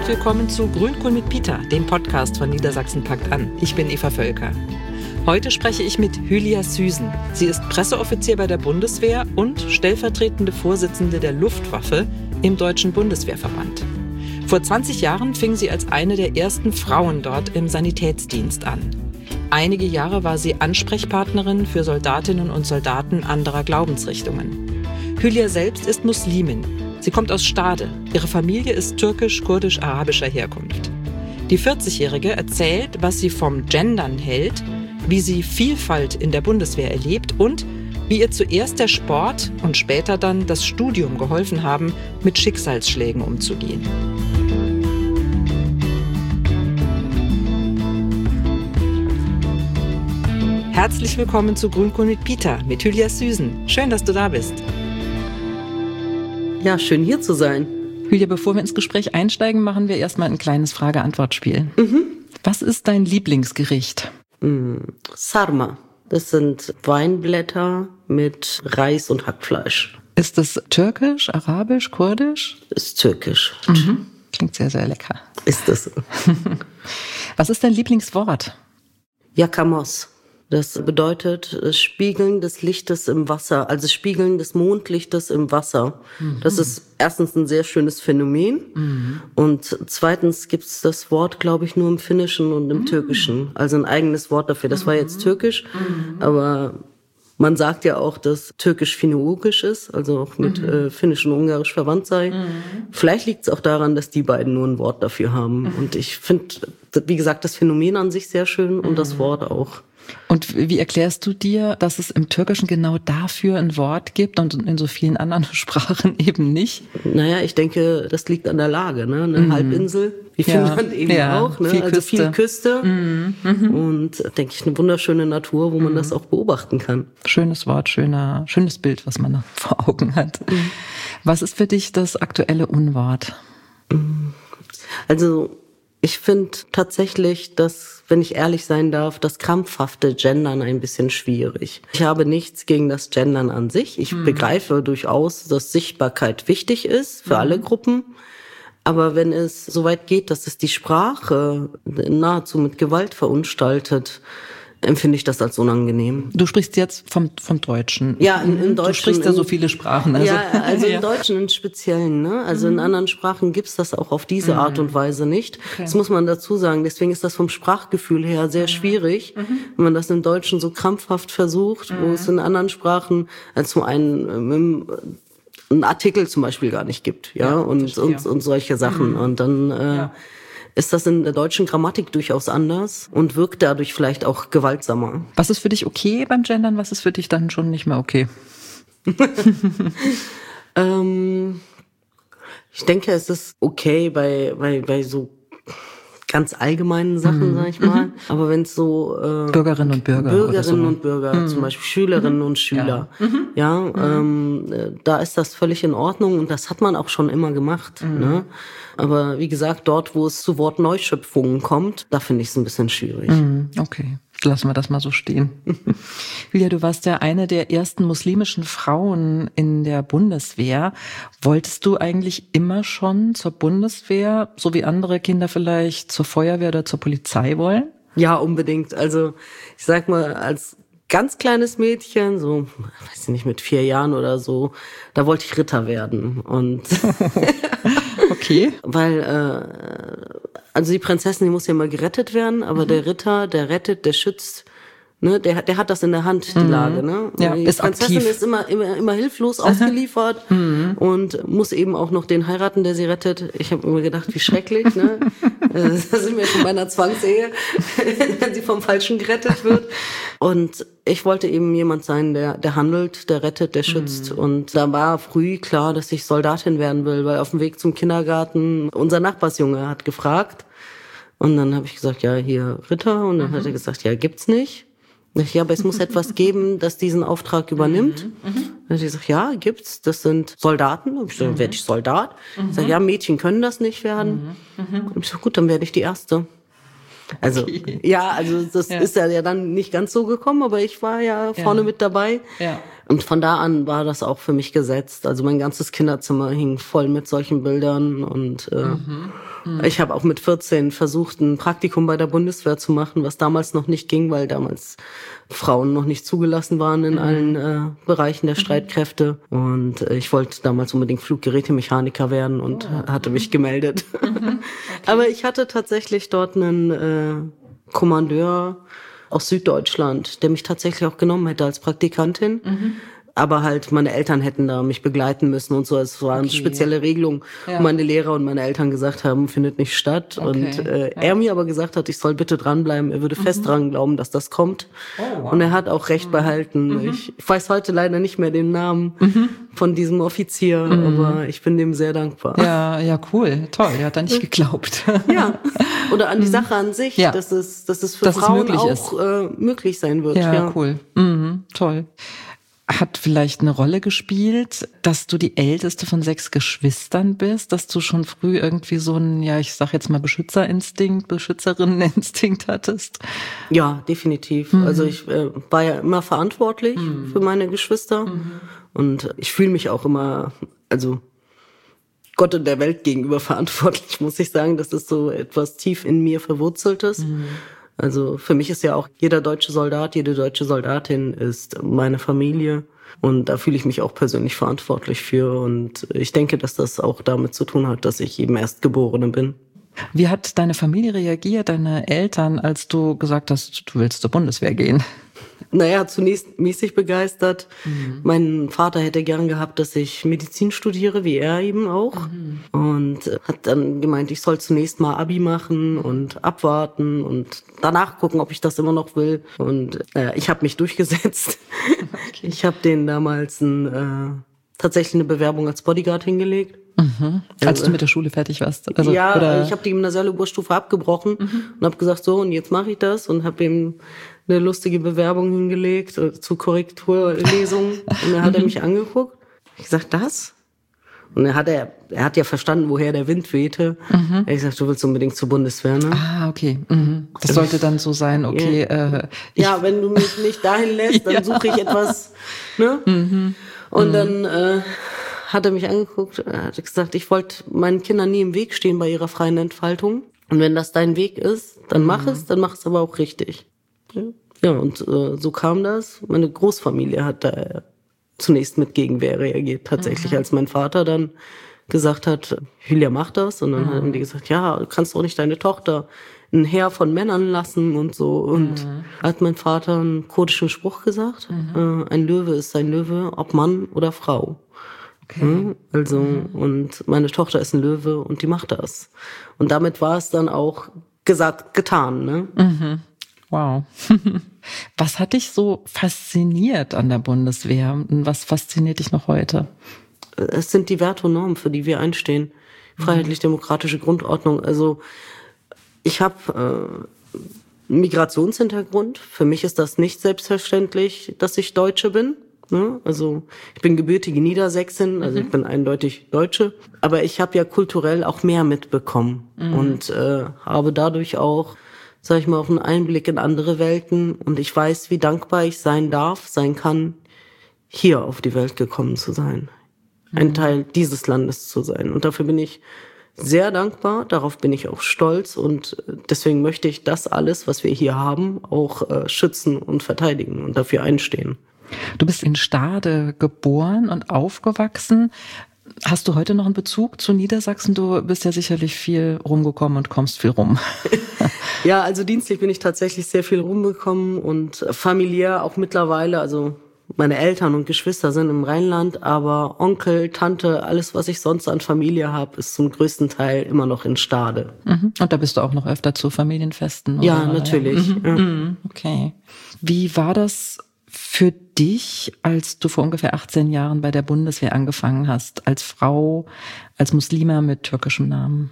Herzlich willkommen zu Grünkohl mit Peter, dem Podcast von Niedersachsen packt an. Ich bin Eva Völker. Heute spreche ich mit Hülya Süsen. Sie ist Presseoffizier bei der Bundeswehr und stellvertretende Vorsitzende der Luftwaffe im Deutschen Bundeswehrverband. Vor 20 Jahren fing sie als eine der ersten Frauen dort im Sanitätsdienst an. Einige Jahre war sie Ansprechpartnerin für Soldatinnen und Soldaten anderer Glaubensrichtungen. Hülya selbst ist Muslimin. Sie kommt aus Stade. Ihre Familie ist türkisch-kurdisch-arabischer Herkunft. Die 40-Jährige erzählt, was sie vom Gendern hält, wie sie Vielfalt in der Bundeswehr erlebt und wie ihr zuerst der Sport und später dann das Studium geholfen haben, mit Schicksalsschlägen umzugehen. Herzlich willkommen zu Grünkohl mit Peter, mit Hülya Süsen. Schön, dass du da bist. Ja, schön hier zu sein. Hülya, bevor wir ins Gespräch einsteigen, machen wir erstmal ein kleines Frage-Antwort-Spiel. Was ist dein Lieblingsgericht? Sarma. Das sind Weinblätter mit Reis und Hackfleisch. Ist das türkisch, arabisch, kurdisch? Ist türkisch. Klingt sehr, sehr lecker. Ist das. Was ist dein Lieblingswort? Yakamos. Das bedeutet Spiegeln des Lichtes im Wasser, also Spiegeln des Mondlichtes im Wasser. Das ist erstens ein sehr schönes Phänomen und zweitens gibt es das Wort, glaube ich, nur im Finnischen und im Türkischen. Also ein eigenes Wort dafür. Das war jetzt türkisch, aber man sagt ja auch, dass türkisch-finno-ugrisch ist, also auch mit finnisch und ungarisch verwandt sei. Vielleicht liegt es auch daran, dass die beiden nur ein Wort dafür haben. Und ich finde, wie gesagt, das Phänomen an sich sehr schön und das Wort auch. Und wie erklärst du dir, dass es im Türkischen genau dafür ein Wort gibt und in so vielen anderen Sprachen eben nicht? Naja, ich denke, das liegt an der Lage, ne? Eine Halbinsel, wie Finnland eben auch, ne? Viel Küste und, denke ich, eine wunderschöne Natur, wo man das auch beobachten kann. Schönes Wort, schönes Bild, was man da vor Augen hat. Was ist für dich das aktuelle Unwort? Also, ich finde tatsächlich, dass, wenn ich ehrlich sein darf, das krampfhafte Gendern ein bisschen schwierig. Ich habe nichts gegen das Gendern an sich. Ich begreife durchaus, dass Sichtbarkeit wichtig ist für alle Gruppen. Aber wenn es so weit geht, dass es die Sprache nahezu mit Gewalt verunstaltet, empfinde ich das als unangenehm. Du sprichst jetzt vom Deutschen. Ja, im Deutschen. Du sprichst ja so viele Sprachen. Also. Ja, also im Deutschen im Speziellen, ne? Also in anderen Sprachen gibt's das auch auf diese Art und Weise nicht. Okay. Das muss man dazu sagen. Deswegen ist das vom Sprachgefühl her sehr schwierig, wenn man das im Deutschen so krampfhaft versucht, wo es in anderen Sprachen als so einen Artikel zum Beispiel gar nicht gibt, und solche Sachen. Und dann ist das in der deutschen Grammatik durchaus anders und wirkt dadurch vielleicht auch gewaltsamer. Was ist für dich okay beim Gendern? Was ist für dich dann schon nicht mehr okay? Ich denke, es ist okay bei so ganz allgemeinen Sachen, sag ich mal. Aber wenn es so Bürgerinnen und Bürger zum Beispiel Schülerinnen und Schüler, da ist das völlig in Ordnung und das hat man auch schon immer gemacht. Ne? Aber wie gesagt, dort, wo es zu Wortneuschöpfungen kommt, da finde ich es ein bisschen schwierig. Okay. Lassen wir das mal so stehen. Hülya, du warst ja eine der ersten muslimischen Frauen in der Bundeswehr. Wolltest du eigentlich immer schon zur Bundeswehr, so wie andere Kinder vielleicht zur Feuerwehr oder zur Polizei wollen? Ja, unbedingt. Also ich sag mal, als ganz kleines Mädchen, so, weiß ich nicht, mit 4 Jahren oder so, da wollte ich Ritter werden. Und okay. Weil also die Prinzessin, die muss ja immer gerettet werden, aber der Ritter, der rettet, der schützt, ne, der hat das in der Hand, die Lage, ne? Ja, die ist Prinzessin aktiv. ist immer hilflos ausgeliefert und muss eben auch noch den heiraten, der sie rettet. Ich habe immer gedacht, wie schrecklich, ne? Da sind wir schon bei einer Zwangsehe, wenn sie vom Falschen gerettet wird. Und ich wollte eben jemand sein, der handelt, der rettet, der schützt. Und da war früh klar, dass ich Soldatin werden will, weil auf dem Weg zum Kindergarten unser Nachbarsjunge hat gefragt. Und dann habe ich gesagt, ja, hier Ritter. Und dann hat er gesagt, ja, gibt's nicht. Ja, aber es muss etwas geben, das diesen Auftrag übernimmt. Dann hat er gesagt, ja, gibt's. Das sind Soldaten. Und ich so, werde ich Soldat? Ich sage, ja, Mädchen können das nicht werden. Und ich so, gut, dann werde ich die Erste. Also, also das ist ja dann nicht ganz so gekommen, aber ich war ja vorne mit dabei. Ja. Und von da an war das auch für mich gesetzt. Also mein ganzes Kinderzimmer hing voll mit solchen Bildern und Ich habe auch mit 14 versucht, ein Praktikum bei der Bundeswehr zu machen, was damals noch nicht ging, weil damals Frauen noch nicht zugelassen waren in allen Bereichen der Streitkräfte. Und ich wollte damals unbedingt Fluggerätemechaniker werden und hatte mich gemeldet. Okay. Aber ich hatte tatsächlich dort einen Kommandeur aus Süddeutschland, der mich tatsächlich auch genommen hätte als Praktikantin. Aber halt, meine Eltern hätten da mich begleiten müssen und so. Es war eine spezielle Regelung, wo meine Lehrer und meine Eltern gesagt haben, findet nicht statt. Okay. Und er mir aber gesagt hat, ich soll bitte dranbleiben. Er würde fest dran glauben, dass das kommt. Oh, wow. Und er hat auch Recht behalten. Ich weiß heute leider nicht mehr den Namen von diesem Offizier, aber ich bin dem sehr dankbar. Ja, cool. Toll, er hat da nicht geglaubt. Ja, oder an die Sache an sich, dass es für Frauen auch möglich sein wird. Ja, cool. Toll. Hat vielleicht eine Rolle gespielt, dass du die älteste von 6 Geschwistern bist, dass du schon früh irgendwie so einen, ich sag jetzt mal Beschützerinninstinkt hattest? Ja, definitiv. Also ich war ja immer verantwortlich für meine Geschwister und ich fühle mich auch immer, also Gott und der Welt gegenüber verantwortlich, muss ich sagen. Das ist so etwas tief in mir Verwurzeltes. Also für mich ist ja auch jeder deutsche Soldat, jede deutsche Soldatin ist meine Familie und da fühle ich mich auch persönlich verantwortlich für und ich denke, dass das auch damit zu tun hat, dass ich eben Erstgeborene bin. Wie hat deine Familie reagiert, deine Eltern, als du gesagt hast, du willst zur Bundeswehr gehen? Naja, zunächst mäßig begeistert. Mein Vater hätte gern gehabt, dass ich Medizin studiere, wie er eben auch. Und hat dann gemeint, ich soll zunächst mal Abi machen und abwarten und danach gucken, ob ich das immer noch will. Und ich habe mich durchgesetzt. Okay. Ich habe denen damals tatsächlich eine Bewerbung als Bodyguard hingelegt. Als du mit der Schule fertig warst? Also, ja, oder? Ich habe die gymnasiale Oberstufe abgebrochen und habe gesagt, so, und jetzt mache ich das und habe ihm eine lustige Bewerbung hingelegt zu Korrekturlesungen. Und dann hat er mich angeguckt. Ich gesagt, das? Und er hat ja verstanden, woher der Wind wehte. Er hat gesagt, du willst unbedingt zur Bundeswehr, ne? Ah, okay. Das sollte dann so sein, okay. Ja, wenn du mich nicht dahin lässt, dann suche ich etwas, ne? Und dann hat er mich angeguckt, hat gesagt, ich wollte meinen Kindern nie im Weg stehen bei ihrer freien Entfaltung. Und wenn das dein Weg ist, dann mach es aber auch richtig. Ja, und so kam das. Meine Großfamilie hat da zunächst mit Gegenwehr reagiert, tatsächlich, als mein Vater dann gesagt hat, Julia, mach das. Und dann haben die gesagt, ja, du kannst doch nicht deine Tochter ein Heer von Männern lassen und so. Und hat mein Vater einen kurdischen Spruch gesagt, ein Löwe ist ein Löwe, ob Mann oder Frau. Okay. Also, und meine Tochter ist ein Löwe und die macht das. Und damit war es dann auch getan, ne? Wow. Was hat dich so fasziniert an der Bundeswehr und was fasziniert dich noch heute? Es sind die Werte und Normen, für die wir einstehen. Freiheitlich-demokratische Grundordnung. Also ich habe einen Migrationshintergrund. Für mich ist das nicht selbstverständlich, dass ich Deutsche bin. Ne? Also ich bin gebürtige Niedersächsin, also ich bin eindeutig Deutsche. Aber ich habe ja kulturell auch mehr mitbekommen und habe dadurch auch, sag ich mal, auch einen Einblick in andere Welten. Und ich weiß, wie dankbar ich sein kann, hier auf die Welt gekommen zu sein. Ein Teil dieses Landes zu sein. Und dafür bin ich sehr dankbar, darauf bin ich auch stolz. Und deswegen möchte ich das alles, was wir hier haben, auch schützen und verteidigen und dafür einstehen. Du bist in Stade geboren und aufgewachsen. Hast du heute noch einen Bezug zu Niedersachsen? Du bist ja sicherlich viel rumgekommen und kommst viel rum. Ja, also dienstlich bin ich tatsächlich sehr viel rumgekommen und familiär auch mittlerweile. Also meine Eltern und Geschwister sind im Rheinland, aber Onkel, Tante, alles, was ich sonst an Familie habe, ist zum größten Teil immer noch in Stade. Und da bist du auch noch öfter zu Familienfesten? Ja, oder? Natürlich. Ja. Okay. Wie war das für dich, als du vor ungefähr 18 Jahren bei der Bundeswehr angefangen hast, als Frau, als Muslima mit türkischem Namen?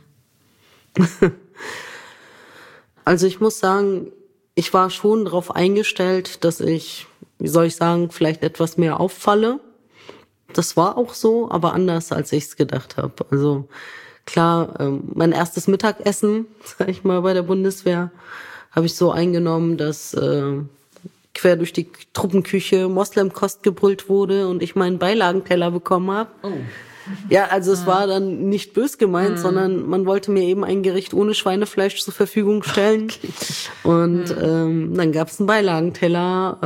Also ich muss sagen, ich war schon darauf eingestellt, dass ich, wie soll ich sagen, vielleicht etwas mehr auffalle. Das war auch so, aber anders, als ich es gedacht habe. Also klar, mein erstes Mittagessen, sag ich mal, bei der Bundeswehr, habe ich so eingenommen, dass quer durch die Truppenküche Moslemkost gebrüllt wurde und ich meinen Beilagenteller bekommen habe. Oh. Ja, also es war dann nicht bös gemeint, sondern man wollte mir eben ein Gericht ohne Schweinefleisch zur Verfügung stellen. Okay. Und dann gab's einen Beilagenteller.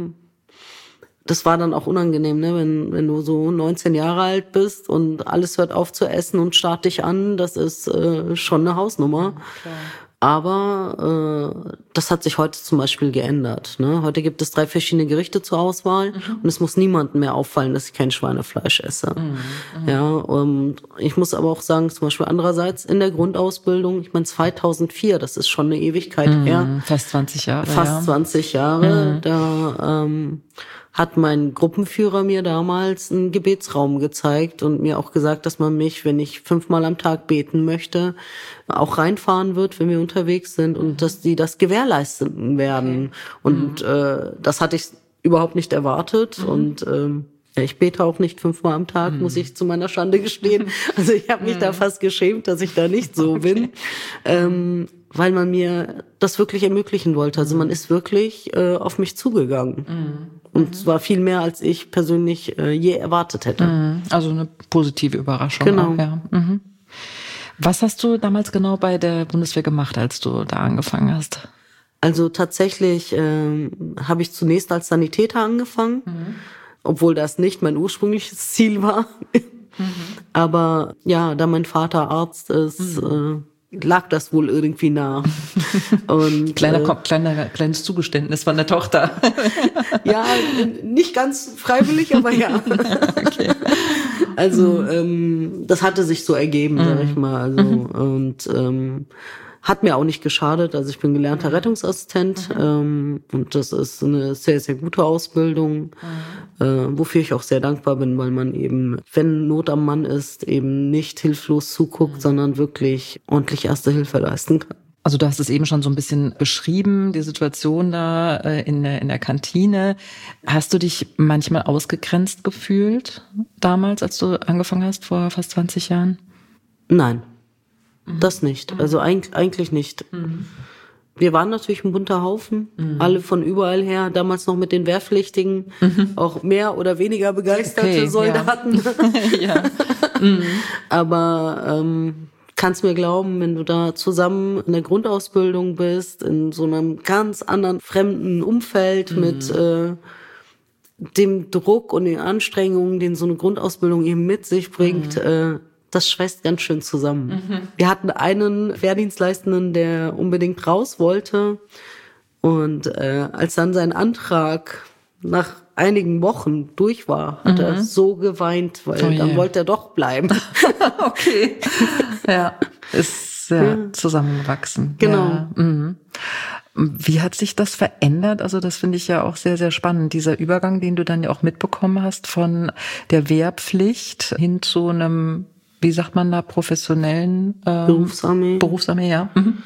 Das war dann auch unangenehm, ne? Wenn du so 19 Jahre alt bist und alles hört auf zu essen und starrt dich an, das ist schon eine Hausnummer. Klar. Aber das hat sich heute zum Beispiel geändert. Ne? Heute gibt es 3 verschiedene Gerichte zur Auswahl und es muss niemandem mehr auffallen, dass ich kein Schweinefleisch esse. Ja, und ich muss aber auch sagen, zum Beispiel andererseits in der Grundausbildung, ich meine 2004, das ist schon eine Ewigkeit her. Fast 20 Jahre. Fast 20 Jahre. Da hat mein Gruppenführer mir damals einen Gebetsraum gezeigt und mir auch gesagt, dass man mich, wenn ich 5-mal am Tag beten möchte, auch reinfahren wird, wenn wir unterwegs sind und dass die das gewährleisten werden. Und das hatte ich überhaupt nicht erwartet und ich bete auch nicht 5-mal am Tag, muss ich zu meiner Schande gestehen. Also ich habe mich da fast geschämt, dass ich da nicht so bin, weil man mir das wirklich ermöglichen wollte. Also man ist wirklich auf mich zugegangen. Und zwar viel mehr, als ich persönlich je erwartet hätte. Also eine positive Überraschung. Genau. Auch, ja. Was hast du damals genau bei der Bundeswehr gemacht, als du da angefangen hast? Also tatsächlich habe ich zunächst als Sanitäter angefangen, obwohl das nicht mein ursprüngliches Ziel war. Aber ja, da mein Vater Arzt ist, lag das wohl irgendwie nah. Und kleines Zugeständnis von der Tochter. Ja, nicht ganz freiwillig, aber ja. Okay. Also das hatte sich so ergeben, sag ich mal. Also und hat mir auch nicht geschadet. Also ich bin gelernter Rettungsassistent und das ist eine sehr, sehr gute Ausbildung, wofür ich auch sehr dankbar bin, weil man eben, wenn Not am Mann ist, eben nicht hilflos zuguckt, sondern wirklich ordentlich Erste Hilfe leisten kann. Also du hast es eben schon so ein bisschen beschrieben, die Situation da in der Kantine. Hast du dich manchmal ausgegrenzt gefühlt damals, als du angefangen hast, vor fast 20 Jahren? Nein, das nicht. Also eigentlich nicht. Wir waren natürlich ein bunter Haufen, alle von überall her, damals noch mit den Wehrpflichtigen, auch mehr oder weniger begeisterte Soldaten. Ja. Aber kannst mir glauben, wenn du da zusammen in der Grundausbildung bist, in so einem ganz anderen fremden Umfeld mit dem Druck und den Anstrengungen, den so eine Grundausbildung eben mit sich bringt, das schweißt ganz schön zusammen. Wir hatten einen Wehrdienstleistenden, der unbedingt raus wollte. Und als dann sein Antrag nach einigen Wochen durch war, hat er so geweint, weil dann wollte er doch bleiben. Okay. Ja, ist zusammengewachsen. Genau. Ja. Wie hat sich das verändert? Also das finde ich ja auch sehr, sehr spannend. Dieser Übergang, den du dann ja auch mitbekommen hast von der Wehrpflicht hin zu einem, wie sagt man da, professionellen Berufsarmee, ja.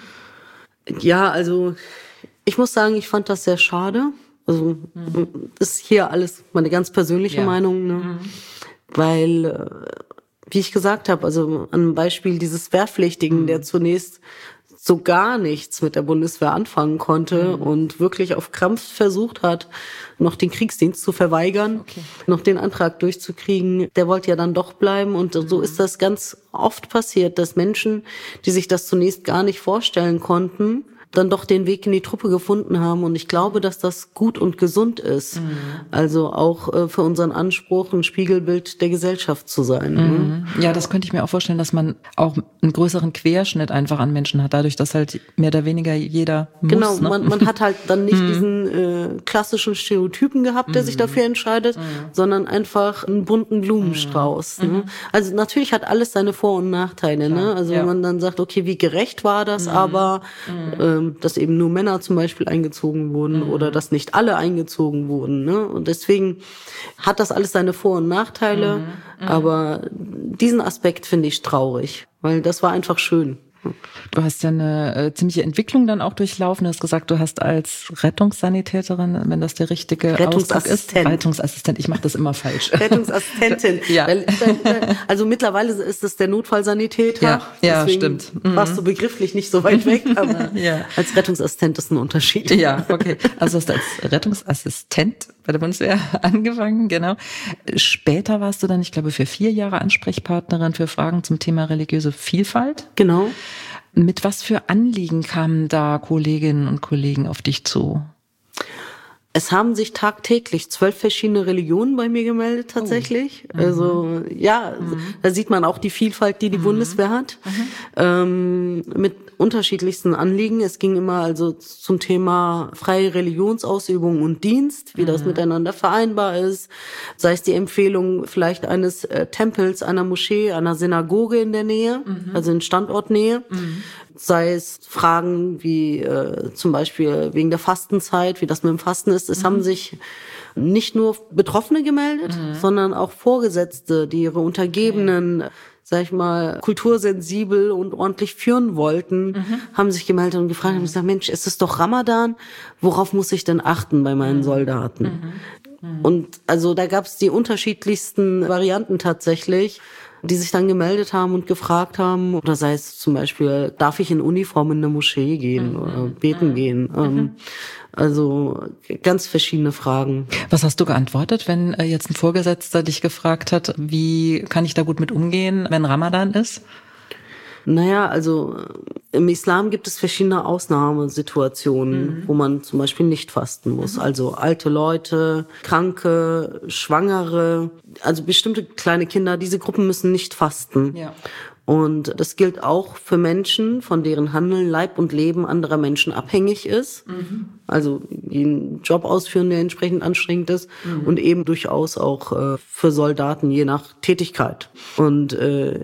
Ja, also ich muss sagen, ich fand das sehr schade. Also ist hier alles meine ganz persönliche Meinung, ne? Weil, wie ich gesagt habe, also an Beispiel dieses Wehrpflichtigen, der zunächst so gar nichts mit der Bundeswehr anfangen konnte und wirklich auf Krampf versucht hat, noch den Kriegsdienst zu verweigern, noch den Antrag durchzukriegen, der wollte ja dann doch bleiben. Und so ist das ganz oft passiert, dass Menschen, die sich das zunächst gar nicht vorstellen konnten, dann doch den Weg in die Truppe gefunden haben. Und ich glaube, dass das gut und gesund ist. Also auch für unseren Anspruch, ein Spiegelbild der Gesellschaft zu sein. Ja, das könnte ich mir auch vorstellen, dass man auch einen größeren Querschnitt einfach an Menschen hat, dadurch, dass halt mehr oder weniger jeder muss. Genau, ne? man hat halt dann nicht diesen klassischen Stereotypen gehabt, der sich dafür entscheidet, sondern einfach einen bunten Blumenstrauß. Ne? Also natürlich hat alles seine Vor- und Nachteile. Ne? Also wenn man dann sagt, okay, wie gerecht war das, aber dass eben nur Männer zum Beispiel eingezogen wurden oder dass nicht alle eingezogen wurden. Ne? Und deswegen hat das alles seine Vor- und Nachteile, aber diesen Aspekt finde ich traurig, weil das war einfach schön. Du hast ja eine ziemliche Entwicklung dann auch durchlaufen. Du hast gesagt, du hast als Rettungssanitäterin, wenn das der richtige Ausdruck ist. Rettungsassistent, ich mache das immer falsch. Rettungsassistentin. Ja. Also mittlerweile ist es der Notfallsanitäter. Ja, stimmt. Warst du begrifflich nicht so weit weg, aber als Rettungsassistent ist ein Unterschied. Ja, okay. Also hast du als Rettungsassistent bei der Bundeswehr angefangen, genau. Später warst du dann, ich glaube, für 4 Jahre Ansprechpartnerin für Fragen zum Thema religiöse Vielfalt. Genau. Mit was für Anliegen kamen da Kolleginnen und Kollegen auf dich zu? Es haben sich tagtäglich 12 verschiedene Religionen bei mir gemeldet, tatsächlich. Oh. Also, ja, da sieht man auch die Vielfalt, die die Bundeswehr hat. Mit unterschiedlichsten Anliegen. Es ging immer also zum Thema freie Religionsausübung und Dienst, wie das miteinander vereinbar ist. Sei es die Empfehlung vielleicht eines Tempels, einer Moschee, einer Synagoge in der Nähe, also in Standortnähe. Sei es Fragen wie zum Beispiel wegen der Fastenzeit, wie das mit dem Fasten ist. Es haben sich nicht nur Betroffene gemeldet, sondern auch Vorgesetzte, die ihre Untergebenen, sag ich mal, kultursensibel und ordentlich führen wollten, haben sich gemeldet und gefragt, haben gesagt, Mensch, es ist doch Ramadan, worauf muss ich denn achten bei meinen Soldaten? Und also da gab es die unterschiedlichsten Varianten tatsächlich, die sich dann gemeldet haben und gefragt haben, oder sei es zum Beispiel, darf ich in Uniform in eine Moschee gehen oder beten gehen? Also ganz verschiedene Fragen. Was hast du geantwortet, wenn jetzt ein Vorgesetzter dich gefragt hat, wie kann ich da gut mit umgehen, wenn Ramadan ist? Naja, also im Islam gibt es verschiedene Ausnahmesituationen, wo man zum Beispiel nicht fasten muss. Also alte Leute, Kranke, Schwangere, also bestimmte kleine Kinder, diese Gruppen müssen nicht fasten. Ja. Und das gilt auch für Menschen, von deren Handeln, Leib und Leben anderer Menschen abhängig ist. Also die einen Job ausführen, der entsprechend anstrengend ist. Und eben durchaus auch für Soldaten, je nach Tätigkeit. Und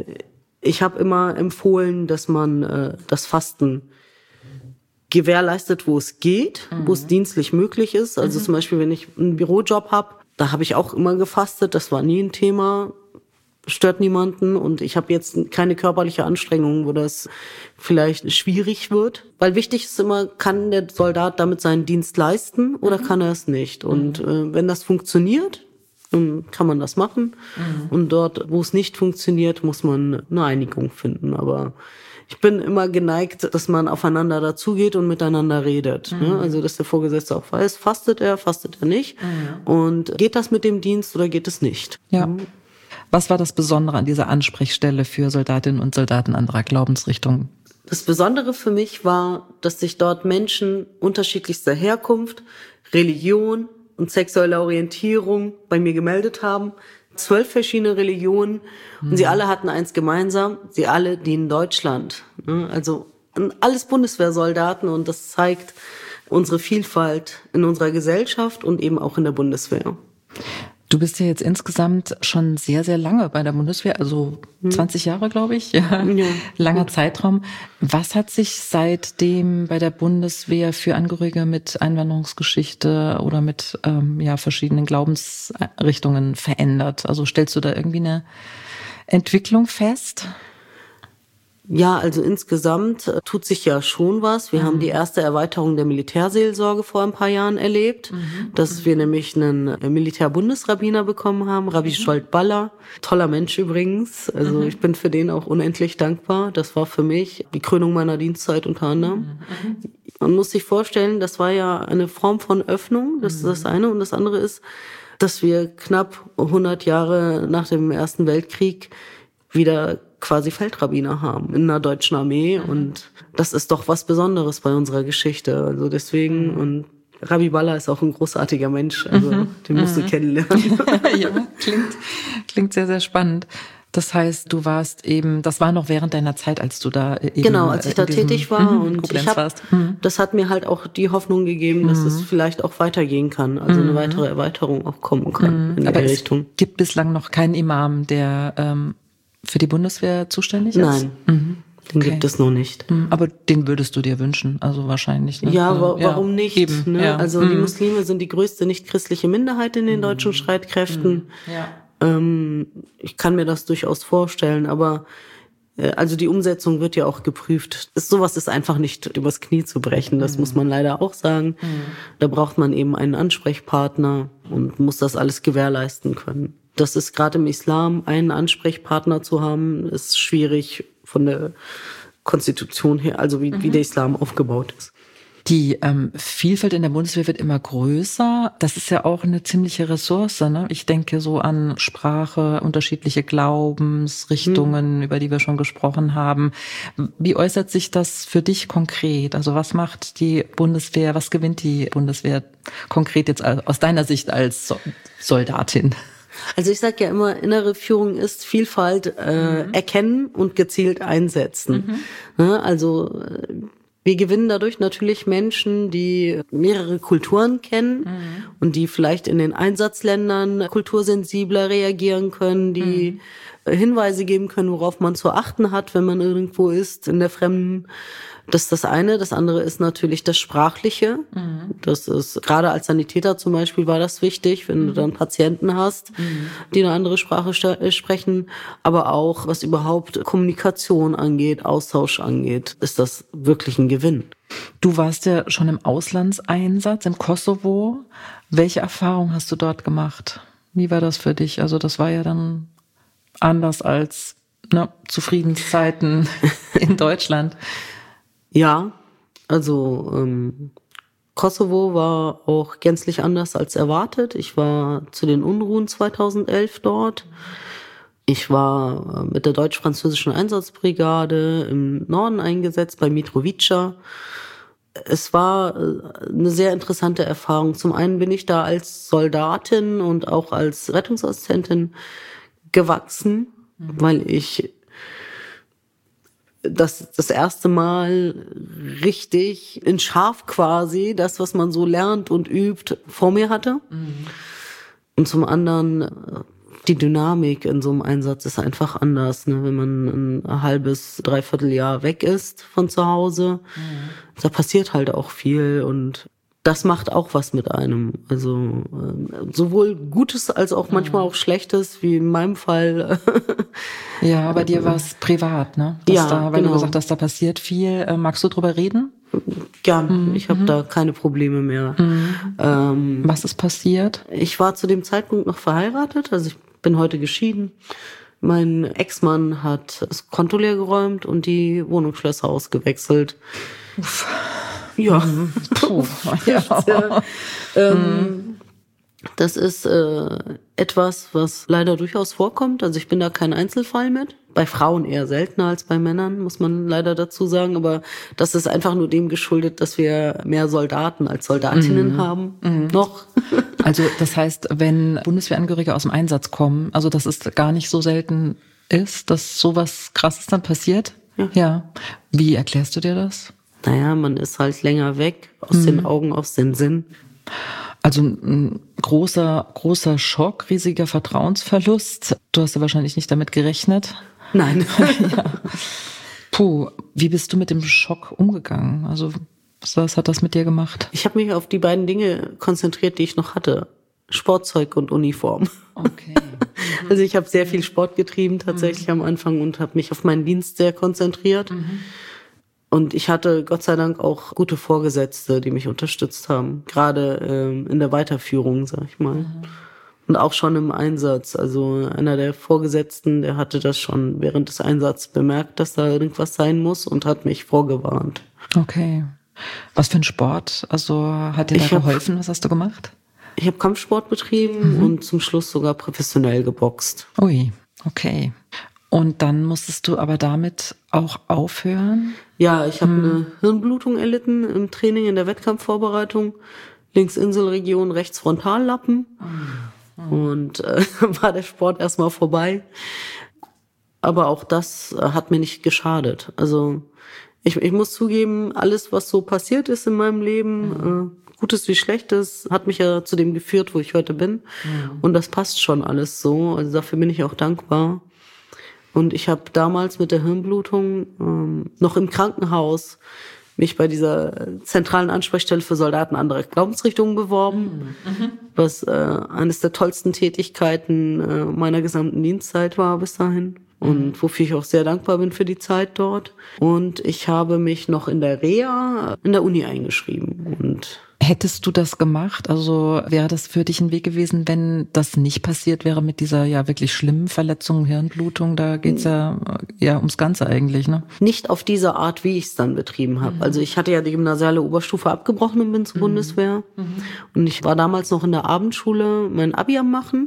ich habe immer empfohlen, dass man das Fasten gewährleistet, wo es geht, wo es dienstlich möglich ist. Also zum Beispiel, wenn ich einen Bürojob habe, da habe ich auch immer gefastet. Das war nie ein Thema, stört niemanden. Und ich habe jetzt keine körperliche Anstrengung, wo das vielleicht schwierig wird. Weil wichtig ist immer, kann der Soldat damit seinen Dienst leisten oder kann er es nicht? Und wenn das funktioniert, kann man das machen. Und dort, wo es nicht funktioniert, muss man eine Einigung finden. Aber ich bin immer geneigt, dass man aufeinander dazugeht und miteinander redet. Ne? Also, dass der Vorgesetzte auch weiß, fastet er nicht? Und geht das mit dem Dienst oder geht es nicht? Ja. Was war das Besondere an dieser Ansprechstelle für Soldatinnen und Soldaten anderer Glaubensrichtungen? Das Besondere für mich war, dass sich dort Menschen unterschiedlichster Herkunft, Religion und sexuelle Orientierung bei mir gemeldet haben. 12 verschiedene Religionen. Und sie alle hatten eins gemeinsam. Sie alle dienen Deutschland. Also alles Bundeswehrsoldaten. Und das zeigt unsere Vielfalt in unserer Gesellschaft und eben auch in der Bundeswehr. Du bist ja jetzt insgesamt schon sehr, sehr lange bei der Bundeswehr, also 20 Jahre, glaube ich. Ja. Langer Zeitraum. Was hat sich seitdem bei der Bundeswehr für Angehörige mit Einwanderungsgeschichte oder mit verschiedenen Glaubensrichtungen verändert? Also stellst du da irgendwie eine Entwicklung fest? Ja, also insgesamt tut sich ja schon was. Wir haben die erste Erweiterung der Militärseelsorge vor ein paar Jahren erlebt, dass wir nämlich einen Militärbundesrabbiner bekommen haben, Rabbi Scholt-Baller. Toller Mensch übrigens. Also ich bin für den auch unendlich dankbar. Das war für mich die Krönung meiner Dienstzeit unter anderem. Man muss sich vorstellen, das war ja eine Form von Öffnung. Das ist das eine. Und das andere ist, dass wir knapp 100 Jahre nach dem Ersten Weltkrieg wieder quasi Feldrabbiner haben in der deutschen Armee. Und das ist doch was Besonderes bei unserer Geschichte. Also deswegen, und Rabbi Baller ist auch ein großartiger Mensch. Also den musst du kennenlernen. Ja, klingt sehr, sehr spannend. Das heißt, du warst eben, das war noch während deiner Zeit, als du da eben genau, als ich da tätig war. Und Koblenz das hat mir halt auch die Hoffnung gegeben, dass es vielleicht auch weitergehen kann. Also eine weitere Erweiterung auch kommen kann in der Richtung. Es gibt bislang noch keinen Imam, der für die Bundeswehr zuständig ist? Nein, den gibt es noch nicht. Aber den würdest du dir wünschen, also wahrscheinlich. Ne? Ja, warum nicht? Eben, ne? Ja. Also die Muslime sind die größte nicht-christliche Minderheit in den deutschen Streitkräften. Ich kann mir das durchaus vorstellen, aber also die Umsetzung wird ja auch geprüft. Sowas ist einfach nicht übers Knie zu brechen, das muss man leider auch sagen. Da braucht man eben einen Ansprechpartner und muss das alles gewährleisten können. Das ist gerade im Islam, einen Ansprechpartner zu haben, ist schwierig von der Konstitution her, also wie der Islam aufgebaut ist. Die Vielfalt in der Bundeswehr wird immer größer. Das ist ja auch eine ziemliche Ressource, ne? Ich denke so an Sprache, unterschiedliche Glaubensrichtungen, über die wir schon gesprochen haben. Wie äußert sich das für dich konkret? Also was macht die Bundeswehr, was gewinnt die Bundeswehr konkret jetzt aus deiner Sicht als Soldatin? Also ich sage ja immer, innere Führung ist Vielfalt erkennen und gezielt einsetzen. Also wir gewinnen dadurch natürlich Menschen, die mehrere Kulturen kennen und die vielleicht in den Einsatzländern kultursensibler reagieren können, die Hinweise geben können, worauf man zu achten hat, wenn man irgendwo ist in der Fremden. Das ist das eine. Das andere ist natürlich das Sprachliche. Das ist, gerade als Sanitäter zum Beispiel war das wichtig, wenn du dann Patienten hast, die eine andere Sprache sprechen. Aber auch, was überhaupt Kommunikation angeht, Austausch angeht, ist das wirklich ein Gewinn. Du warst ja schon im Auslandseinsatz im Kosovo. Welche Erfahrung hast du dort gemacht? Wie war das für dich? Also das war ja dann anders als zu Friedenszeiten in Deutschland. Ja, also Kosovo war auch gänzlich anders als erwartet. Ich war zu den Unruhen 2011 dort. Ich war mit der deutsch-französischen Einsatzbrigade im Norden eingesetzt, bei Mitrovica. Es war eine sehr interessante Erfahrung. Zum einen bin ich da als Soldatin und auch als Rettungsassistentin gewachsen, weil ich das erste Mal richtig in scharf quasi das, was man so lernt und übt, vor mir hatte. Und zum anderen die Dynamik in so einem Einsatz ist einfach anders, ne? Wenn man ein halbes, dreiviertel Jahr weg ist von zu Hause, da passiert halt auch viel und das macht auch was mit einem. Also sowohl Gutes als auch manchmal auch Schlechtes, wie in meinem Fall. Ja, bei dir war es privat, ne? Weil du gesagt hast, da passiert viel. Magst du drüber reden? Gern. Ich habe da keine Probleme mehr. Was ist passiert? Ich war zu dem Zeitpunkt noch verheiratet, also ich bin heute geschieden. Mein Ex-Mann hat das Konto leer geräumt und die Wohnungsschlösser ausgewechselt. Uff. Ja. Puh. Ja. Das ist etwas, was leider durchaus vorkommt. Also ich bin da kein Einzelfall mit. Bei Frauen eher seltener als bei Männern, muss man leider dazu sagen. Aber das ist einfach nur dem geschuldet, dass wir mehr Soldaten als Soldatinnen haben. Noch. Also das heißt, wenn Bundeswehrangehörige aus dem Einsatz kommen, also dass es gar nicht so selten ist, dass sowas Krasses dann passiert? Ja. Wie erklärst du dir das? Naja, man ist halt länger weg, aus den Augen, aus den Sinn. Also ein großer Schock, riesiger Vertrauensverlust. Du hast ja wahrscheinlich nicht damit gerechnet. Nein. Ja. Puh, wie bist du mit dem Schock umgegangen? Also was hat das mit dir gemacht? Ich habe mich auf die beiden Dinge konzentriert, die ich noch hatte. Sportzeug und Uniform. Okay. Also ich habe sehr viel Sport getrieben tatsächlich am Anfang und habe mich auf meinen Dienst sehr konzentriert. Und ich hatte Gott sei Dank auch gute Vorgesetzte, die mich unterstützt haben. Gerade in der Weiterführung, sag ich mal. Und auch schon im Einsatz. Also einer der Vorgesetzten, der hatte das schon während des Einsatzes bemerkt, dass da irgendwas sein muss und hat mich vorgewarnt. Okay. Was für ein Sport? Also hat dir da geholfen? Was hast du gemacht? Ich habe Kampfsport betrieben und zum Schluss sogar professionell geboxt. Ui, okay. Und dann musstest du aber damit auch aufhören? Ja, ich habe eine Hirnblutung erlitten im Training, in der Wettkampfvorbereitung. Links Inselregion, rechts Frontallappen. Und war der Sport erstmal vorbei. Aber auch das hat mir nicht geschadet. Also ich muss zugeben, alles, was so passiert ist in meinem Leben, Gutes wie Schlechtes, hat mich ja zu dem geführt, wo ich heute bin. Und das passt schon alles so. Also dafür bin ich auch dankbar. Und ich habe damals mit der Hirnblutung noch im Krankenhaus mich bei dieser zentralen Ansprechstelle für Soldaten anderer Glaubensrichtungen beworben, was eines der tollsten Tätigkeiten meiner gesamten Dienstzeit war bis dahin. Und wofür ich auch sehr dankbar bin für die Zeit dort. Und ich habe mich noch in der Reha in der Uni eingeschrieben. Und Hättest du das gemacht? Also wäre das für dich ein Weg gewesen, wenn das nicht passiert wäre mit dieser ja wirklich schlimmen Verletzung, Hirnblutung? Da geht's ja ums Ganze eigentlich, ne? Nicht auf diese Art, wie ich es dann betrieben habe. Also ich hatte ja die gymnasiale Oberstufe abgebrochen und bin zur Bundeswehr. Und ich war damals noch in der Abendschule mein Abi am machen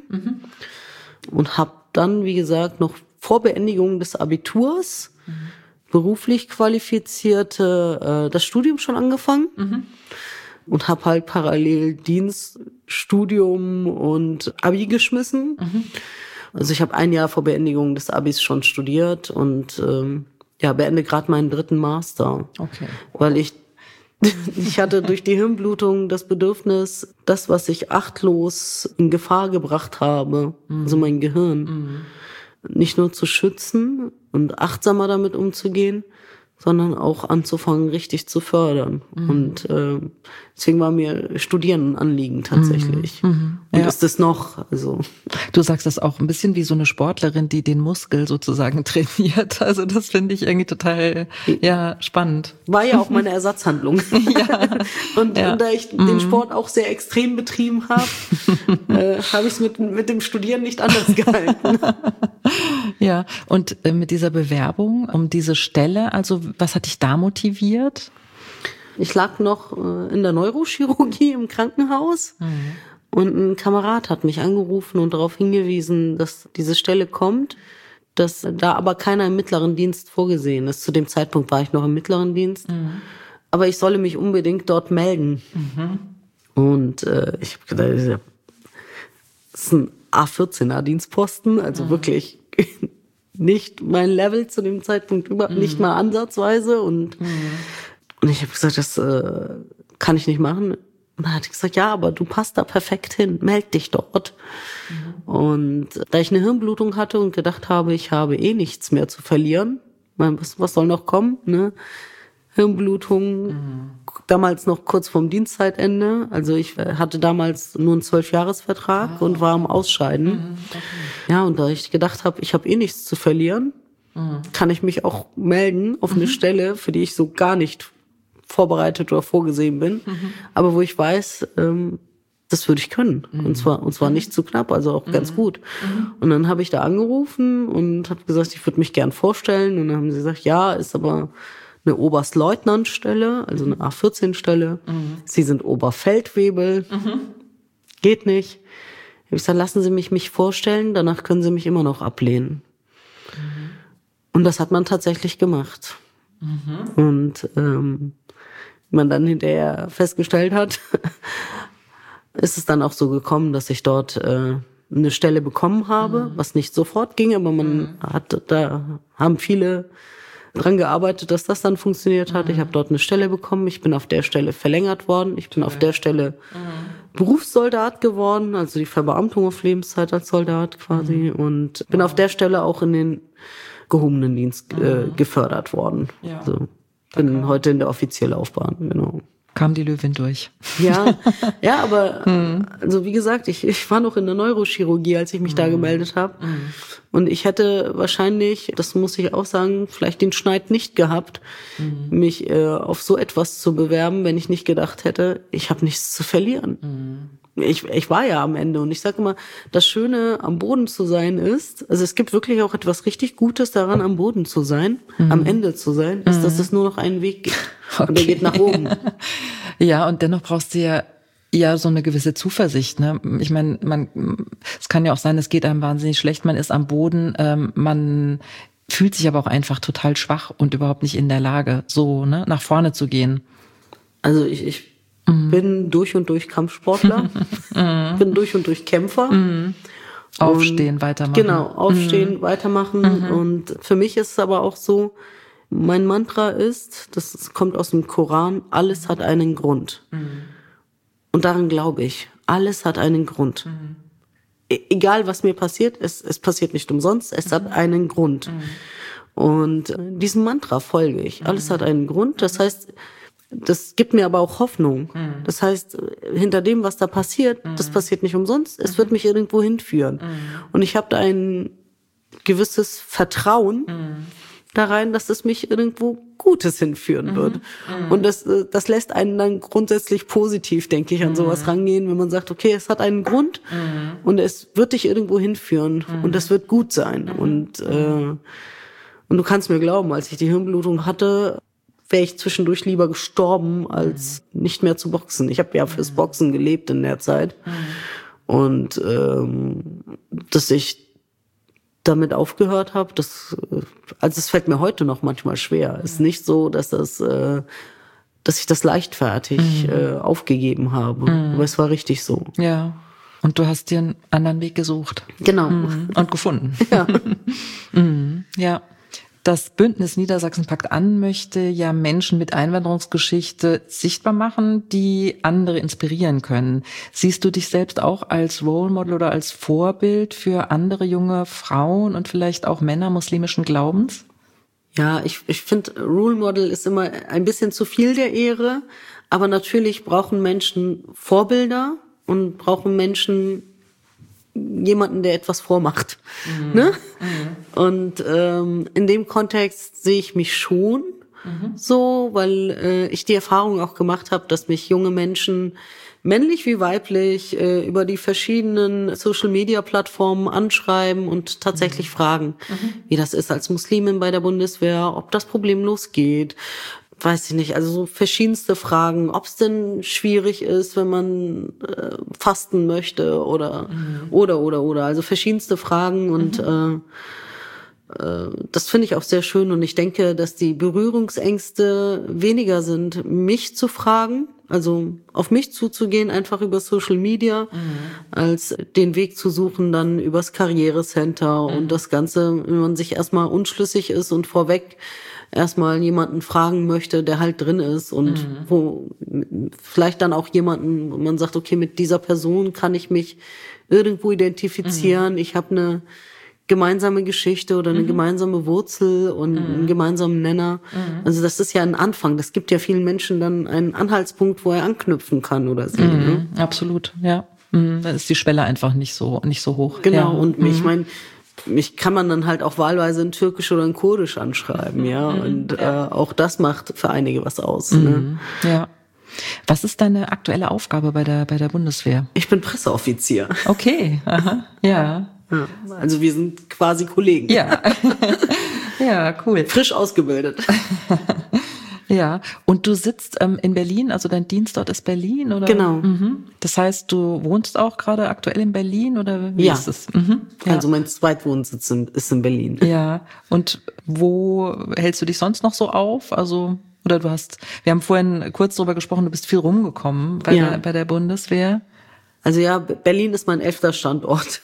und habe dann, wie gesagt, noch vor Beendigung des Abiturs beruflich qualifizierte das Studium schon angefangen. Und habe halt parallel Dienst, Studium und Abi geschmissen. Also ich habe ein Jahr vor Beendigung des Abis schon studiert und beende gerade meinen 3. Master. Okay. Weil ich hatte durch die Hirnblutung das Bedürfnis, das, was ich achtlos in Gefahr gebracht habe, also mein Gehirn, nicht nur zu schützen und achtsamer damit umzugehen, sondern auch anzufangen, richtig zu fördern. Und deswegen war mir Studieren ein Anliegen tatsächlich. Und ist es noch. Also du sagst das auch ein bisschen wie so eine Sportlerin, die den Muskel sozusagen trainiert. Also das finde ich irgendwie total spannend. War ja auch meine Ersatzhandlung. Und da ich den Sport auch sehr extrem betrieben habe, habe ich es mit dem Studieren nicht anders gehalten. Ja, und mit dieser Bewerbung um diese Stelle, also was hat dich da motiviert? Ich lag noch in der Neurochirurgie im Krankenhaus und ein Kamerad hat mich angerufen und darauf hingewiesen, dass diese Stelle kommt, dass da aber keiner im mittleren Dienst vorgesehen ist. Zu dem Zeitpunkt war ich noch im mittleren Dienst, aber ich solle mich unbedingt dort melden. Und ich habe gedacht, das ist ein A14er Dienstposten, also wirklich nicht mein Level zu dem Zeitpunkt, überhaupt nicht mal ansatzweise. Und ich habe gesagt, das kann ich nicht machen. Und dann hat er gesagt, ja, aber du passt da perfekt hin, meld dich dort. Und da ich eine Hirnblutung hatte und gedacht habe, ich habe eh nichts mehr zu verlieren, was soll noch kommen, ne? Hirnblutung, damals noch kurz vorm Dienstzeitende. Also ich hatte damals nur einen 12-Jahres-Vertrag und war am Ausscheiden. Ja, und da ich gedacht habe, ich habe eh nichts zu verlieren, kann ich mich auch melden auf eine Stelle, für die ich so gar nicht vorbereitet oder vorgesehen bin, aber wo ich weiß, das würde ich können. Und zwar nicht zu knapp, also auch ganz gut. Und dann habe ich da angerufen und habe gesagt, ich würde mich gern vorstellen. Und dann haben sie gesagt, ja, ist aber eine Oberstleutnantstelle, also eine A14-Stelle. Sie sind Oberfeldwebel. Geht nicht. Ich habe gesagt, lassen Sie mich vorstellen, danach können Sie mich immer noch ablehnen. Und das hat man tatsächlich gemacht. Und wie man dann hinterher festgestellt hat, ist es dann auch so gekommen, dass ich dort eine Stelle bekommen habe, was nicht sofort ging, aber da haben viele dran gearbeitet, dass das dann funktioniert hat. Ich habe dort eine Stelle bekommen, ich bin auf der Stelle verlängert worden, ich bin auf der Stelle Berufssoldat geworden, also die Verbeamtung auf Lebenszeit als Soldat quasi und bin auf der Stelle auch in den gehobenen Dienst gefördert worden. Ja. Also, bin heute in der Offizierlaufbahn, genau. Kam die Löwin durch. Ja, aber also wie gesagt, ich war noch in der Neurochirurgie, als ich mich da gemeldet habe. Und ich hätte wahrscheinlich, das muss ich auch sagen, vielleicht den Schneid nicht gehabt, mich auf so etwas zu bewerben, wenn ich nicht gedacht hätte, ich habe nichts zu verlieren. Ich war ja am Ende und ich sage immer, das Schöne am Boden zu sein ist, also es gibt wirklich auch etwas richtig Gutes daran, am Boden zu sein, am Ende zu sein, ist, dass es nur noch einen Weg gibt. Okay. Und der geht nach oben. Ja, und dennoch brauchst du ja so eine gewisse Zuversicht, ne? Ich meine, es kann ja auch sein, es geht einem wahnsinnig schlecht, man ist am Boden, man fühlt sich aber auch einfach total schwach und überhaupt nicht in der Lage, so, ne, nach vorne zu gehen. Also ich bin durch und durch Kampfsportler, bin durch und durch Kämpfer. Aufstehen, weitermachen. Genau, aufstehen, weitermachen. Und für mich ist es aber auch so, mein Mantra ist, das kommt aus dem Koran, alles hat einen Grund. Und daran glaube ich, alles hat einen Grund. Egal, was mir passiert, es passiert nicht umsonst, es hat einen Grund. Und diesem Mantra folge ich. Alles hat einen Grund, das heißt, das gibt mir aber auch Hoffnung. Das heißt, hinter dem, was da passiert, das passiert nicht umsonst, es wird mich irgendwo hinführen. Und ich habe da ein gewisses Vertrauen, da rein, dass es mich irgendwo Gutes hinführen wird. Und das lässt einen dann grundsätzlich positiv, denke ich, an sowas rangehen, wenn man sagt, okay, es hat einen Grund und es wird dich irgendwo hinführen und das wird gut sein. Und du kannst mir glauben, als ich die Hirnblutung hatte, wäre ich zwischendurch lieber gestorben, als nicht mehr zu boxen. Ich habe ja fürs Boxen gelebt in der Zeit. Und dass ich damit aufgehört habe, also es fällt mir heute noch manchmal schwer. Es ist nicht so, dass ich das leichtfertig aufgegeben habe. Aber es war richtig so. Ja. Und du hast dir einen anderen Weg gesucht. Genau. Und gefunden. Ja. Ja. Das Bündnis Niedersachsen packt an möchte ja Menschen mit Einwanderungsgeschichte sichtbar machen, die andere inspirieren können. Siehst du dich selbst auch als Role Model oder als Vorbild für andere junge Frauen und vielleicht auch Männer muslimischen Glaubens? Ja, ich finde, Role Model ist immer ein bisschen zu viel der Ehre. Aber natürlich brauchen Menschen Vorbilder und brauchen Menschen jemanden, der etwas vormacht. Ne? Und in dem Kontext sehe ich mich schon so, weil ich die Erfahrung auch gemacht habe, dass mich junge Menschen, männlich wie weiblich, über die verschiedenen Social-Media-Plattformen anschreiben und tatsächlich fragen, wie das ist als Muslimin bei der Bundeswehr, ob das problemlos geht. Weiß ich nicht, also so verschiedenste Fragen, ob es denn schwierig ist, wenn man fasten möchte oder, also verschiedenste Fragen und das finde ich auch sehr schön und ich denke, dass die Berührungsängste weniger sind, mich zu fragen, also auf mich zuzugehen, einfach über Social Media, als den Weg zu suchen dann übers Karrierecenter und das Ganze, wenn man sich erstmal unschlüssig ist und vorweg erstmal jemanden fragen möchte, der halt drin ist und wo vielleicht dann auch jemanden, wo man sagt, okay, mit dieser Person kann ich mich irgendwo identifizieren. Ich habe eine gemeinsame Geschichte oder eine gemeinsame Wurzel und einen gemeinsamen Nenner. Also das ist ja ein Anfang. Das gibt ja vielen Menschen dann einen Anhaltspunkt, wo er anknüpfen kann oder sie. Ne? Absolut, ja. Dann ist die Schwelle einfach nicht so hoch. Genau, ja. und ich meine, mich kann man dann halt auch wahlweise in Türkisch oder in Kurdisch anschreiben, ja. Und auch das macht für einige was aus. Ne? Ja. Was ist deine aktuelle Aufgabe bei der Bundeswehr? Ich bin Presseoffizier. Okay, aha, ja. Also wir sind quasi Kollegen. Ja. Ja, cool. Frisch ausgebildet. Ja, und du sitzt in Berlin, also dein Dienst dort ist Berlin, oder? Genau. Das heißt, du wohnst auch gerade aktuell in Berlin, oder wie ist es? Ja. Also mein Zweitwohnsitz ist in Berlin. Ja, und wo hältst du dich sonst noch so auf? Also, oder wir haben vorhin kurz drüber gesprochen, du bist viel rumgekommen bei der Bundeswehr. Also ja, Berlin ist mein 11. Standort.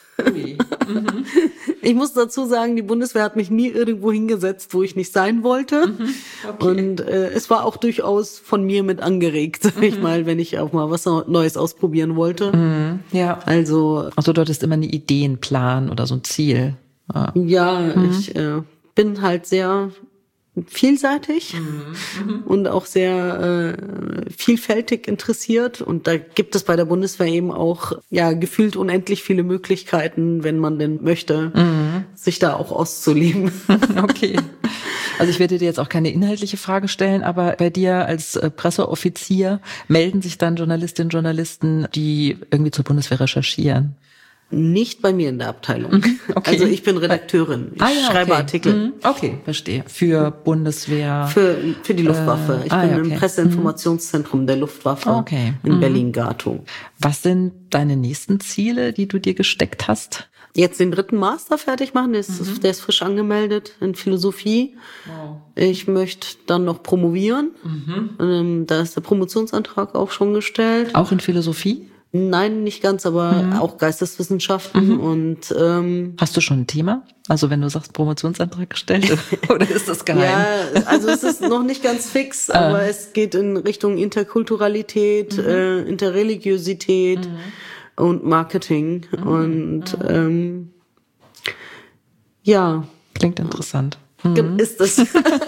Ich muss dazu sagen, die Bundeswehr hat mich nie irgendwo hingesetzt, wo ich nicht sein wollte. Okay. Und es war auch durchaus von mir mit angeregt, sag ich mal, wenn ich auch mal was Neues ausprobieren wollte. Ja. Also du hattest immer eine Idee, einen Plan oder so ein Ziel. Ja, ich bin halt sehr vielseitig und auch sehr vielfältig interessiert. Und da gibt es bei der Bundeswehr eben auch gefühlt unendlich viele Möglichkeiten, wenn man denn möchte, sich da auch auszuleben. Okay. Also ich werde dir jetzt auch keine inhaltliche Frage stellen, aber bei dir als Presseoffizier melden sich dann Journalistinnen und Journalisten, die irgendwie zur Bundeswehr recherchieren? Nicht bei mir in der Abteilung. Okay. Also ich bin Redakteurin. Ich schreibe Artikel. Okay, verstehe. Für Bundeswehr? Für die Luftwaffe. Ich bin im Presseinformationszentrum der Luftwaffe in Berlin-Gatow. Was sind deine nächsten Ziele, die du dir gesteckt hast? Jetzt den 3. Master fertig machen. Der ist frisch angemeldet in Philosophie. Wow. Ich möchte dann noch promovieren. Da ist der Promotionsantrag auch schon gestellt. Auch in Philosophie? Nein, nicht ganz, aber auch Geisteswissenschaften und hast du schon ein Thema? Also wenn du sagst Promotionsantrag gestellt oder ist das geheim? Ja, also es ist noch nicht ganz fix, aber es geht in Richtung Interkulturalität, Interreligiosität und Marketing und ja. Klingt interessant. Ist es.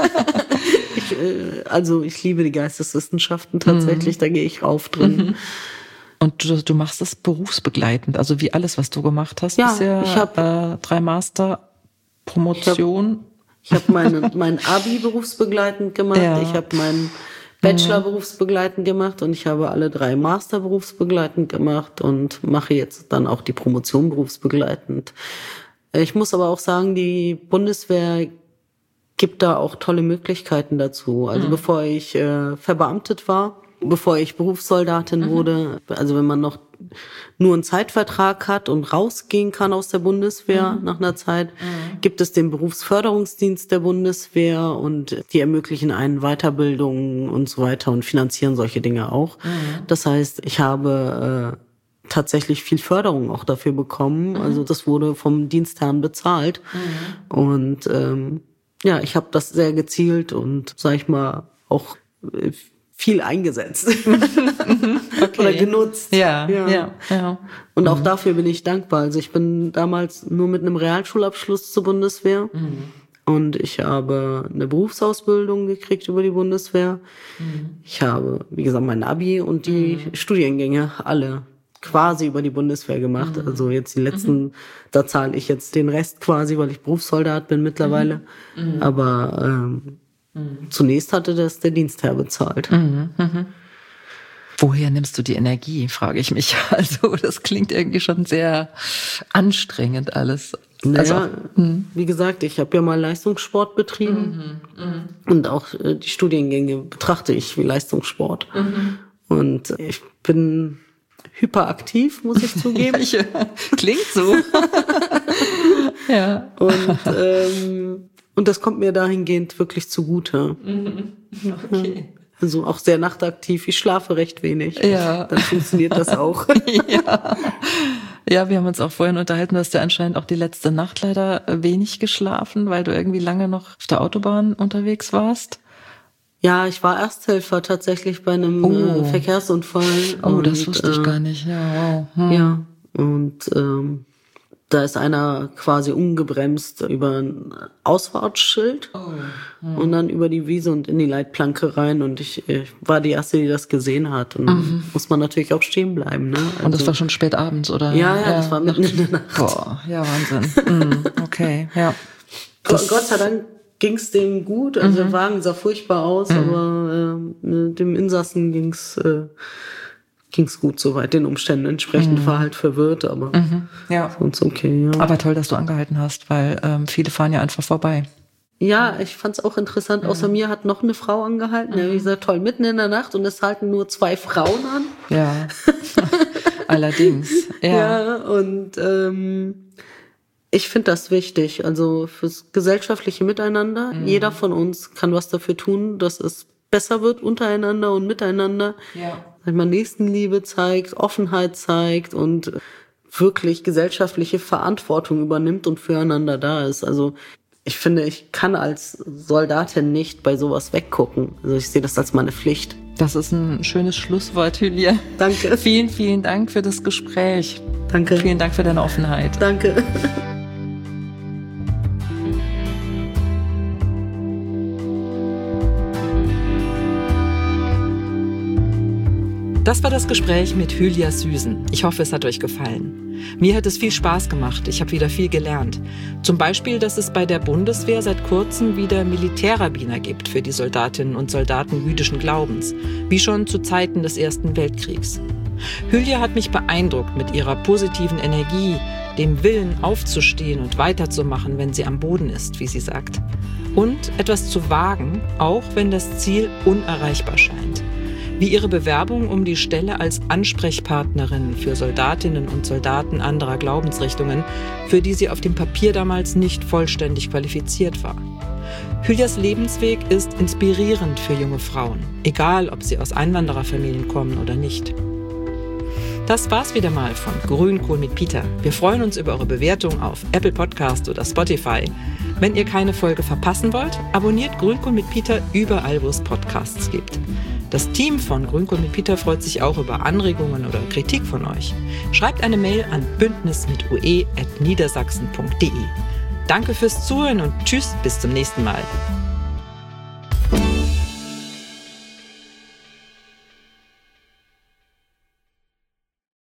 Ich liebe die Geisteswissenschaften tatsächlich, da gehe ich rauf drin. Und du machst das berufsbegleitend, also wie alles, was du gemacht hast. Ja, bisher. ich habe 3 Master, Promotion. Ich habe mein Abi berufsbegleitend gemacht, ich habe meinen Bachelor berufsbegleitend gemacht und ich habe alle 3 Master berufsbegleitend gemacht und mache jetzt dann auch die Promotion berufsbegleitend. Ich muss aber auch sagen, die Bundeswehr gibt da auch tolle Möglichkeiten dazu. Also bevor ich verbeamtet war, bevor ich Berufssoldatin wurde, also wenn man noch nur einen Zeitvertrag hat und rausgehen kann aus der Bundeswehr nach einer Zeit, gibt es den Berufsförderungsdienst der Bundeswehr und die ermöglichen einen Weiterbildungen und so weiter und finanzieren solche Dinge auch. Das heißt, ich habe tatsächlich viel Förderung auch dafür bekommen. Also das wurde vom Dienstherrn bezahlt. Und ich habe das sehr gezielt und, sag ich mal, auch viel eingesetzt oder genutzt. Ja. Und auch dafür bin ich dankbar. Also ich bin damals nur mit einem Realschulabschluss zur Bundeswehr und ich habe eine Berufsausbildung gekriegt über die Bundeswehr. Ich habe, wie gesagt, mein Abi und die Studiengänge alle quasi über die Bundeswehr gemacht. Also jetzt die letzten, da zahle ich jetzt den Rest quasi, weil ich Berufssoldat bin mittlerweile. Aber zunächst hatte das der Dienstherr bezahlt. Woher nimmst du die Energie, frage ich mich. Also das klingt irgendwie schon sehr anstrengend alles. Naja, wie gesagt, ich habe ja mal Leistungssport betrieben und auch die Studiengänge betrachte ich wie Leistungssport. Und ich bin hyperaktiv, muss ich zugeben. Klingt so. Ja. Und das kommt mir dahingehend wirklich zugute. Okay. Also auch sehr nachtaktiv. Ich schlafe recht wenig. Ja. Dann funktioniert das auch. Ja, wir haben uns auch vorhin unterhalten, du hast ja anscheinend auch die letzte Nacht leider wenig geschlafen, weil du irgendwie lange noch auf der Autobahn unterwegs warst. Ja, ich war Ersthelfer tatsächlich bei einem Verkehrsunfall. Das wusste ich gar nicht. Ja, wow. Ja, und da ist einer quasi ungebremst über ein Ausfahrtsschild und dann über die Wiese und in die Leitplanke rein. Und ich war die Erste, die das gesehen hat. Und muss man natürlich auch stehen bleiben. Ne? Also, und das war schon spät abends, oder? Ja, das war mitten in der Nacht. Boah, ja, Wahnsinn. Okay, ja. Gott sei Dank ging's dem gut. Also der Wagen sah furchtbar aus, aber dem Insassen ging's gut soweit, den Umständen entsprechend, war halt verwirrt, aber sonst okay, ja. Aber toll, dass du angehalten hast, weil viele fahren ja einfach vorbei. Ja, ich fand's auch interessant. Außer mir hat noch eine Frau angehalten. Ja, wie gesagt, toll, mitten in der Nacht und es halten nur 2 Frauen an. Ja, allerdings. Ja, und ich finde das wichtig, also fürs gesellschaftliche Miteinander. Jeder von uns kann was dafür tun, dass es besser wird untereinander und miteinander. Ja. Wenn man Nächstenliebe zeigt, Offenheit zeigt und wirklich gesellschaftliche Verantwortung übernimmt und füreinander da ist. Also ich finde, ich kann als Soldatin nicht bei sowas weggucken. Also ich sehe das als meine Pflicht. Das ist ein schönes Schlusswort, Hülya. Danke. Vielen, vielen Dank für das Gespräch. Danke. Vielen Dank für deine Offenheit. Danke. Das war das Gespräch mit Hülya Süßen. Ich hoffe, es hat euch gefallen. Mir hat es viel Spaß gemacht. Ich habe wieder viel gelernt. Zum Beispiel, dass es bei der Bundeswehr seit kurzem wieder Militärrabbiner gibt für die Soldatinnen und Soldaten jüdischen Glaubens, wie schon zu Zeiten des Ersten Weltkriegs. Hülya hat mich beeindruckt mit ihrer positiven Energie, dem Willen aufzustehen und weiterzumachen, wenn sie am Boden ist, wie sie sagt. Und etwas zu wagen, auch wenn das Ziel unerreichbar scheint. Wie ihre Bewerbung um die Stelle als Ansprechpartnerin für Soldatinnen und Soldaten anderer Glaubensrichtungen, für die sie auf dem Papier damals nicht vollständig qualifiziert war. Hülyas Lebensweg ist inspirierend für junge Frauen, egal ob sie aus Einwandererfamilien kommen oder nicht. Das war's wieder mal von Grünkohl mit Peter. Wir freuen uns über eure Bewertung auf Apple Podcast oder Spotify. Wenn ihr keine Folge verpassen wollt, abonniert Grünkohl mit Peter überall, wo es Podcasts gibt. Das Team von Grünkohl mit Peter freut sich auch über Anregungen oder Kritik von euch. Schreibt eine Mail an bündnismitue@niedersachsen.de. Danke fürs Zuhören und tschüss, bis zum nächsten Mal.